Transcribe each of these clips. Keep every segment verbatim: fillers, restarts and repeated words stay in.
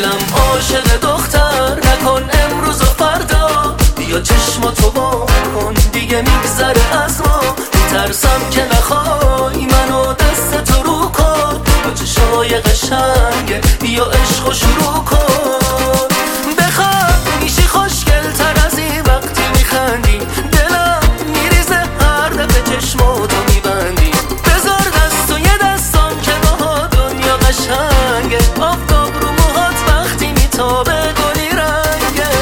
دلم عاشق دختر، نکن امروز و فردا، بیا چشماتو با کن دیگه میگذره از ما. میترسم که نخوای منو دست تو رو کن، با چشای قشنگه بیا عشقو شروع کن. بخواب میشی خوشگل تر از این وقتی میخندی، دلم میریزه هر دفعه چشماتو میبندی. بذار دست و یه دستم که با دنیا قشنگه، آفتاب رو موهات وقتی میتابه گلی رنگه.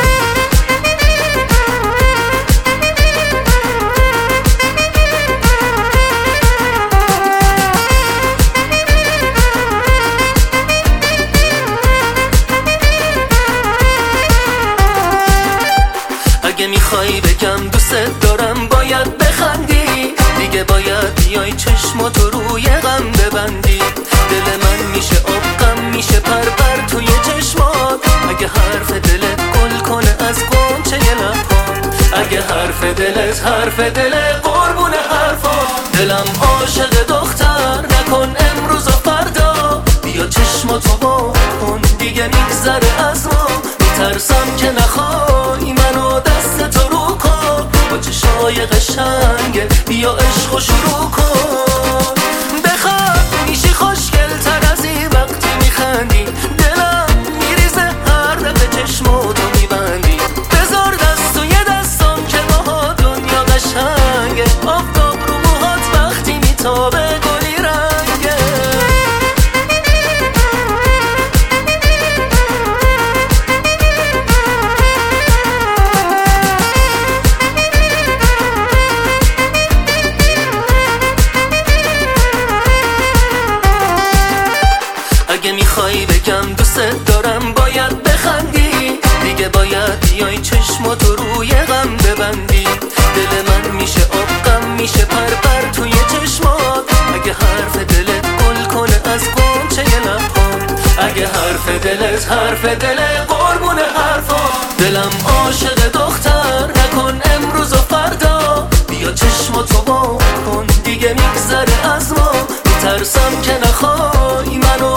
اگه میخوای بگم دوست دارم باید بخندی، دیگه باید بیای چشماتو روی غم ببندی. دل من میشه آب غم میشه پر پر توی چشمات، اگه حرف دلت گل کنه از غنچه لبات، اگه حرف دلت حرف دل قربون حرفات. دلم عاشق دختر، نکن امروز و فردا، بیا چشماتو با کن دیگه میگذره از ما. میترسم که نخوای منو دست تو رو کن، با چشای قشنگه بیا عشقو شروع کن. بخواب میشی خوشگل تر از این وقتی میخندی، دلم میریزه هر دفعه چشماتو میبندی. بذار دست و یه دستم که با دنیا قشنگه، آفتاب رو موهات وقتی میتابه گلی رنگه. اگه میخوای بگم دوست دارم باید بخندی، دیگه باید بیای چشماتو روی غم ببندی. دل من میشه آب غم میشه پر پر توی چشمات، اگه حرف دلت گل کنه از غنچه لبات، اگه حرف دلت حرف دل قربون حرفات. دلم عاشق دختر، نکن امروز و فردا، بیا چشماتو با کن دیگه میگذره از ما. میترسم که نخوای منو